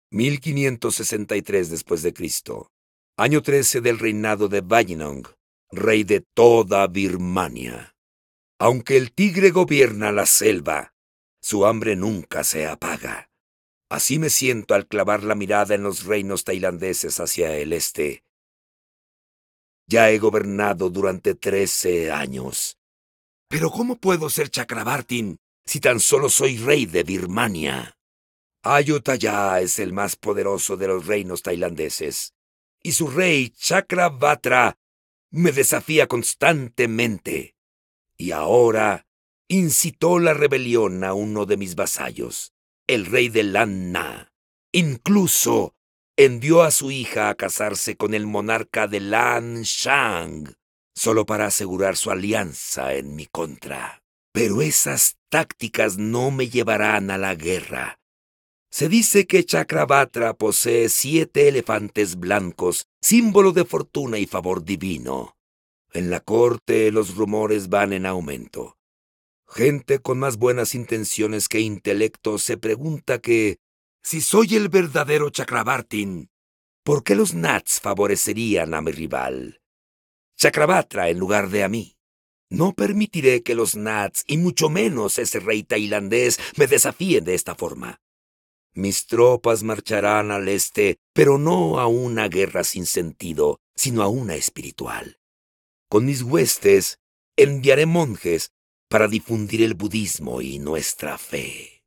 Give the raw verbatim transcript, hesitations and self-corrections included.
mil quinientos sesenta y tres después de Cristo, año trece del reinado de Bajinong, rey de toda Birmania. Aunque el tigre gobierna la selva, su hambre nunca se apaga. Así me siento al clavar la mirada en los reinos tailandeses hacia el este. Ya he gobernado durante trece años. Pero ¿cómo puedo ser Chakrabartin si tan solo soy rey de Birmania? Ayutthaya es el más poderoso de los reinos tailandeses, y su rey Chakrabatra me desafía constantemente. Y ahora incitó la rebelión a uno de mis vasallos, el rey de Lan Na. Incluso envió a su hija a casarse con el monarca de Lan Shang, solo para asegurar su alianza en mi contra. Pero esas tácticas no me llevarán a la guerra. Se dice que Chakrabatra posee siete elefantes blancos, símbolo de fortuna y favor divino. En la corte los rumores van en aumento. Gente con más buenas intenciones que intelecto se pregunta que, si soy el verdadero Chakrabartin, ¿por qué los Nats favorecerían a mi rival? Chakrabatra en lugar de a mí. No permitiré que los Nats, y mucho menos ese rey tailandés, me desafíen de esta forma. Mis tropas marcharán al este, pero no a una guerra sin sentido, sino a una espiritual. Con mis huestes enviaré monjes para difundir el budismo y nuestra fe.